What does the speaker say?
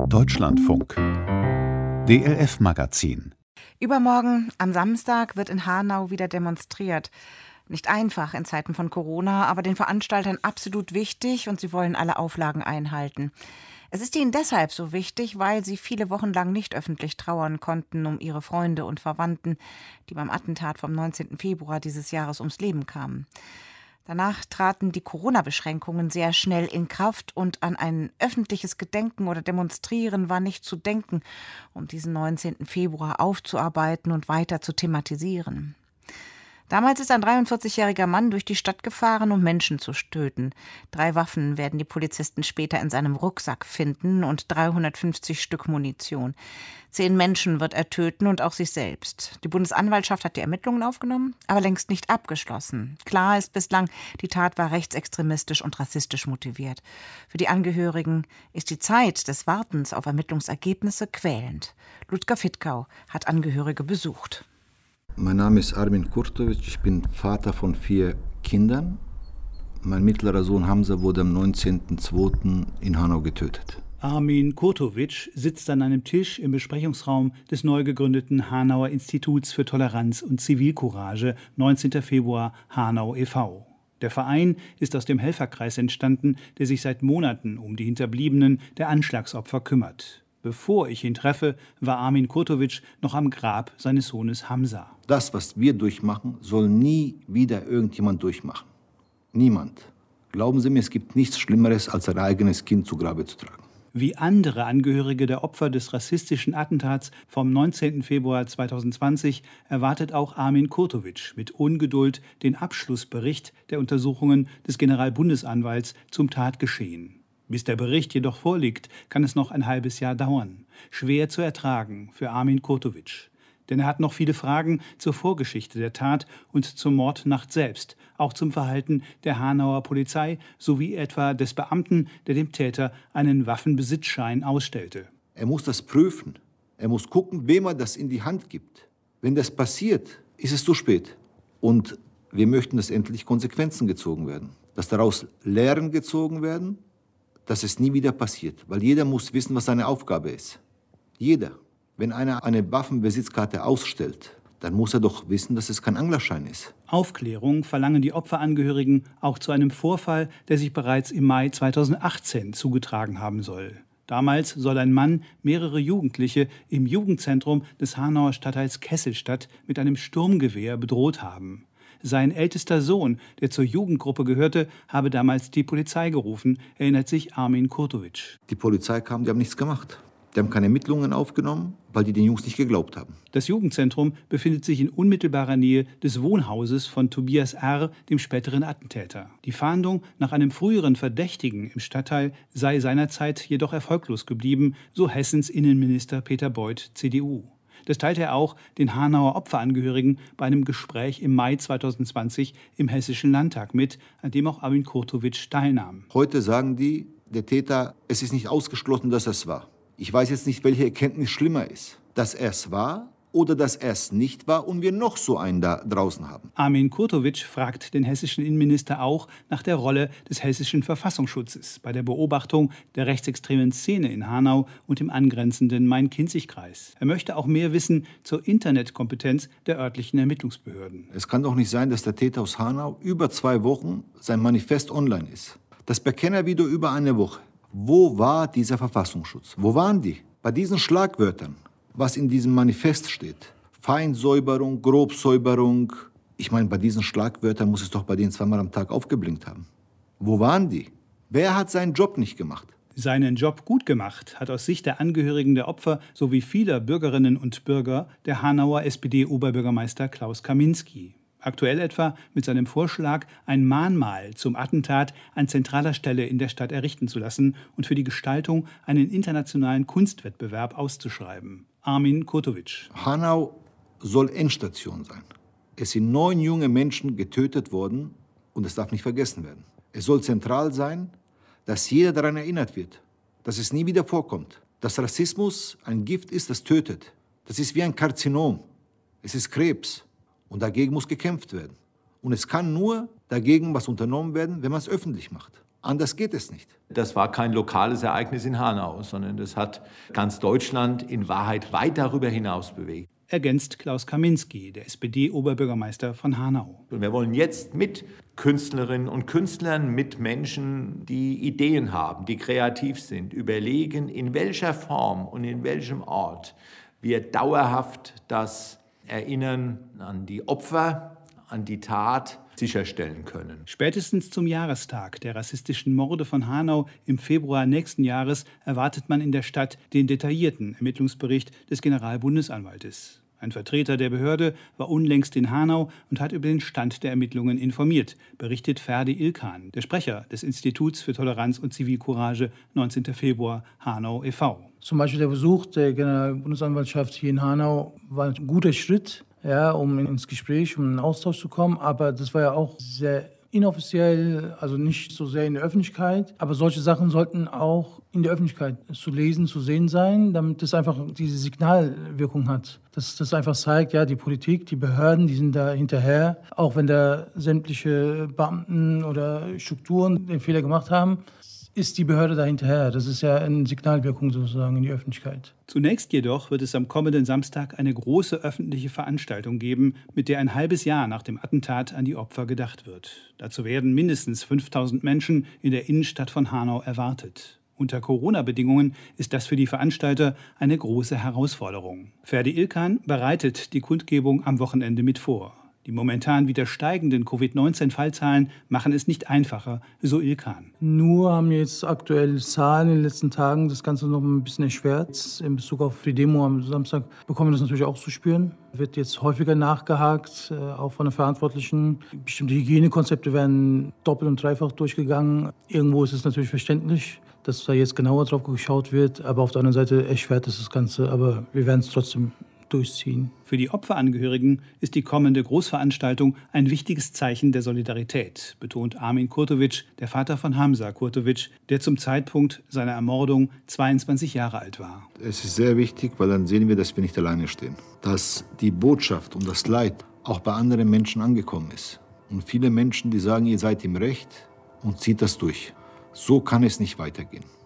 Deutschlandfunk. DLF-Magazin. Übermorgen, am Samstag, wird in Hanau wieder demonstriert. Nicht einfach in Zeiten von Corona, aber den Veranstaltern absolut wichtig und sie wollen alle Auflagen einhalten. Es ist ihnen deshalb so wichtig, weil sie viele Wochen lang nicht öffentlich trauern konnten um ihre Freunde und Verwandten, die beim Attentat vom 19. Februar dieses Jahres ums Leben kamen. Danach traten die Corona-Beschränkungen sehr schnell in Kraft und an ein öffentliches Gedenken oder Demonstrieren war nicht zu denken, um diesen 19. Februar aufzuarbeiten und weiter zu thematisieren. Damals ist ein 43-jähriger Mann durch die Stadt gefahren, um Menschen zu töten. 3 Waffen werden die Polizisten später in seinem Rucksack finden und 350 Stück Munition. 10 Menschen wird er töten und auch sich selbst. Die Bundesanwaltschaft hat die Ermittlungen aufgenommen, aber längst nicht abgeschlossen. Klar ist bislang, die Tat war rechtsextremistisch und rassistisch motiviert. Für die Angehörigen ist die Zeit des Wartens auf Ermittlungsergebnisse quälend. Ludger Fittkau hat Angehörige besucht. Mein Name ist Armin Kurtovic, ich bin Vater von 4 Kindern. Mein mittlerer Sohn Hamza wurde am 19.02. in Hanau getötet. Armin Kurtovic sitzt an einem Tisch im Besprechungsraum des neu gegründeten Hanauer Instituts für Toleranz und Zivilcourage, 19. Februar, Hanau e.V. Der Verein ist aus dem Helferkreis entstanden, der sich seit Monaten um die Hinterbliebenen der Anschlagsopfer kümmert. Bevor ich ihn treffe, war Armin Kurtovic noch am Grab seines Sohnes Hamza. Das, was wir durchmachen, soll nie wieder irgendjemand durchmachen. Niemand. Glauben Sie mir, es gibt nichts Schlimmeres, als ein eigenes Kind zu Grabe zu tragen. Wie andere Angehörige der Opfer des rassistischen Attentats vom 19. Februar 2020 erwartet auch Armin Kurtovic mit Ungeduld den Abschlussbericht der Untersuchungen des Generalbundesanwalts zum Tatgeschehen. Bis der Bericht jedoch vorliegt, kann es noch ein halbes Jahr dauern. Schwer zu ertragen für Armin Kurtovic. Denn er hat noch viele Fragen zur Vorgeschichte der Tat und zur Mordnacht selbst, auch zum Verhalten der Hanauer Polizei sowie etwa des Beamten, der dem Täter einen Waffenbesitzschein ausstellte. Er muss das prüfen. Er muss gucken, wem er das in die Hand gibt. Wenn das passiert, ist es zu spät. Und wir möchten, dass endlich Konsequenzen gezogen werden. Dass daraus Lehren gezogen werden, dass es nie wieder passiert. Weil jeder muss wissen, was seine Aufgabe ist. Jeder. Wenn einer eine Waffenbesitzkarte ausstellt, dann muss er doch wissen, dass es kein Anglerschein ist. Aufklärung verlangen die Opferangehörigen auch zu einem Vorfall, der sich bereits im Mai 2018 zugetragen haben soll. Damals soll ein Mann mehrere Jugendliche im Jugendzentrum des Hanauer Stadtteils Kesselstadt mit einem Sturmgewehr bedroht haben. Sein ältester Sohn, der zur Jugendgruppe gehörte, habe damals die Polizei gerufen, erinnert sich Armin Kurtovic. Die Polizei kam, die haben nichts gemacht. Die haben keine Ermittlungen aufgenommen, weil die den Jungs nicht geglaubt haben. Das Jugendzentrum befindet sich in unmittelbarer Nähe des Wohnhauses von Tobias R., dem späteren Attentäter. Die Fahndung nach einem früheren Verdächtigen im Stadtteil sei seinerzeit jedoch erfolglos geblieben, so Hessens Innenminister Peter Beuth, CDU. Das teilte er auch den Hanauer Opferangehörigen bei einem Gespräch im Mai 2020 im Hessischen Landtag mit, an dem auch Armin Kurtovic teilnahm. Heute sagen die, der Täter, es ist nicht ausgeschlossen, dass er es war. Ich weiß jetzt nicht, welche Erkenntnis schlimmer ist. Dass er es war oder dass er es nicht war und wir noch so einen da draußen haben. Armin Kurtovic fragt den hessischen Innenminister auch nach der Rolle des hessischen Verfassungsschutzes bei der Beobachtung der rechtsextremen Szene in Hanau und im angrenzenden Main-Kinzig-Kreis. Er möchte auch mehr wissen zur Internetkompetenz der örtlichen Ermittlungsbehörden. Es kann doch nicht sein, dass der Täter aus Hanau über 2 Wochen sein Manifest online ist. Das Bekennervideo über eine Woche. Wo war dieser Verfassungsschutz? Wo waren die? Bei diesen Schlagwörtern, was in diesem Manifest steht. Feinsäuberung, Grobsäuberung. Ich meine, bei diesen Schlagwörtern muss es doch bei denen 2-mal am Tag aufgeblinkt haben. Wo waren die? Wer hat seinen Job nicht gemacht? Seinen Job gut gemacht hat aus Sicht der Angehörigen der Opfer sowie vieler Bürgerinnen und Bürger der Hanauer SPD-Oberbürgermeister Klaus Kaminski. Aktuell etwa mit seinem Vorschlag, ein Mahnmal zum Attentat an zentraler Stelle in der Stadt errichten zu lassen und für die Gestaltung einen internationalen Kunstwettbewerb auszuschreiben. Armin Kurtovic. Hanau soll Endstation sein. Es sind 9 junge Menschen getötet worden und es darf nicht vergessen werden. Es soll zentral sein, dass jeder daran erinnert wird, dass es nie wieder vorkommt. Dass Rassismus ein Gift ist, das tötet. Das ist wie ein Karzinom. Es ist Krebs. Und dagegen muss gekämpft werden. Und es kann nur dagegen was unternommen werden, wenn man es öffentlich macht. Anders geht es nicht. Das war kein lokales Ereignis in Hanau, sondern das hat ganz Deutschland in Wahrheit weit darüber hinaus bewegt. Ergänzt Klaus Kaminski, der SPD-Oberbürgermeister von Hanau. Und wir wollen jetzt mit Künstlerinnen und Künstlern, mit Menschen, die Ideen haben, die kreativ sind, überlegen, in welcher Form und in welchem Ort wir dauerhaft das Erinnern an die Opfer, an die Tat sicherstellen können. Spätestens zum Jahrestag der rassistischen Morde von Hanau im Februar nächsten Jahres erwartet man in der Stadt den detaillierten Ermittlungsbericht des Generalbundesanwaltes. Ein Vertreter der Behörde war unlängst in Hanau und hat über den Stand der Ermittlungen informiert, berichtet Ferdi Ilkan, der Sprecher des Instituts für Toleranz und Zivilcourage, 19. Februar, Hanau e.V. Zum Beispiel der Besuch der Generalbundesanwaltschaft hier in Hanau war ein guter Schritt, ja, um ins Gespräch, um in den Austausch zu kommen. Aber das war ja auch sehr inoffiziell, also nicht so sehr in der Öffentlichkeit. Aber solche Sachen sollten auch in der Öffentlichkeit zu lesen, zu sehen sein, damit es einfach diese Signalwirkung hat. Dass das einfach zeigt, ja, die Politik, die Behörden, die sind da hinterher. Auch wenn da sämtliche Beamten oder Strukturen den Fehler gemacht haben, ist die Behörde da hinterher. Das ist ja eine Signalwirkung sozusagen in die Öffentlichkeit. Zunächst jedoch wird es am kommenden Samstag eine große öffentliche Veranstaltung geben, mit der ein halbes Jahr nach dem Attentat an die Opfer gedacht wird. Dazu werden mindestens 5.000 Menschen in der Innenstadt von Hanau erwartet. Unter Corona-Bedingungen ist das für die Veranstalter eine große Herausforderung. Ferdi Ilkan bereitet die Kundgebung am Wochenende mit vor. Die momentan wieder steigenden Covid-19-Fallzahlen machen es nicht einfacher, so Ilkan. Nur haben wir jetzt aktuell Zahlen in den letzten Tagen das Ganze noch ein bisschen erschwert. In Bezug auf die Demo am Samstag bekommen wir das natürlich auch zu spüren. Wird jetzt häufiger nachgehakt, auch von den Verantwortlichen. Bestimmte Hygienekonzepte werden doppelt und dreifach durchgegangen. Irgendwo ist es natürlich verständlich, dass da jetzt genauer drauf geschaut wird. Aber auf der anderen Seite erschwert es das Ganze. Aber wir werden es trotzdem durchziehen. Für die Opferangehörigen ist die kommende Großveranstaltung ein wichtiges Zeichen der Solidarität, betont Armin Kurtovic, der Vater von Hamza Kurtovic, der zum Zeitpunkt seiner Ermordung 22 Jahre alt war. Es ist sehr wichtig, weil dann sehen wir, dass wir nicht alleine stehen. Dass die Botschaft und das Leid auch bei anderen Menschen angekommen ist. Und viele Menschen, die sagen, ihr seid im Recht und zieht das durch. So kann es nicht weitergehen.